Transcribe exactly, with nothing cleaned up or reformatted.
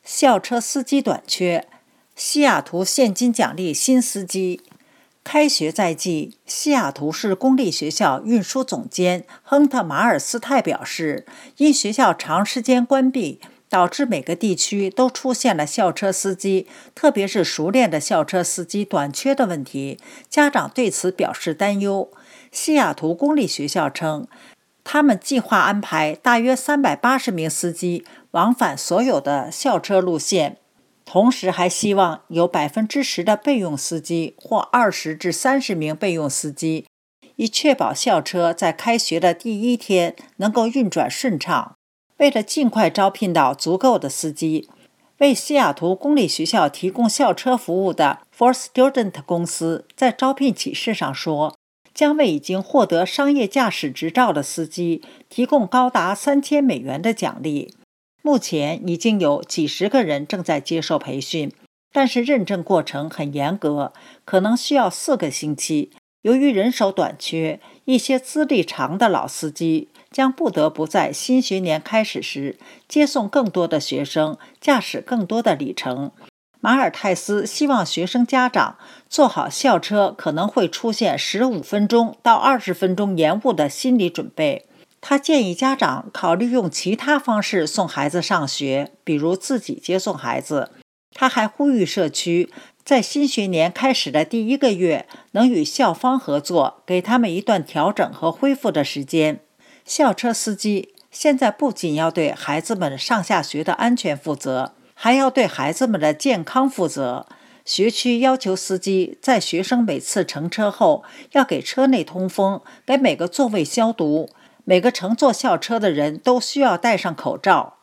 校车司机短缺，西雅图现金奖励新司机。开学在即，西雅图市公立学校运输总监亨特·马尔斯泰表示，因学校长时间关闭，导致每个地区都出现了校车司机，特别是熟练的校车司机短缺的问题。家长对此表示担忧。西雅图公立学校称，他们计划安排大约三百八十名司机往返所有的校车路线，同时还希望有 百分之十 的备用司机或二十至三十名备用司机，以确保校车在开学的第一天能够运转顺畅。为了尽快招聘到足够的司机，为西雅图公立学校提供校车服务的 For Student 公司在招聘启事上说，将为已经获得商业驾驶执照的司机提供高达三千美元的奖励。目前已经有几十个人正在接受培训，但是认证过程很严格，可能需要四个星期。由于人手短缺，一些资历长的老司机将不得不在新学年开始时接送更多的学生，驾驶更多的里程。马尔泰斯希望学生家长做好校车可能会出现十五分钟到二十分钟延误的心理准备。他建议家长考虑用其他方式送孩子上学，比如自己接送孩子。他还呼吁社区在新学年开始的第一个月能与校方合作，给他们一段调整和恢复的时间。校车司机现在不仅要对孩子们上下学的安全负责，还要对孩子们的健康负责。学区要求司机在学生每次乘车后要给车内通风，给每个座位消毒。每个乘坐校车的人都需要戴上口罩。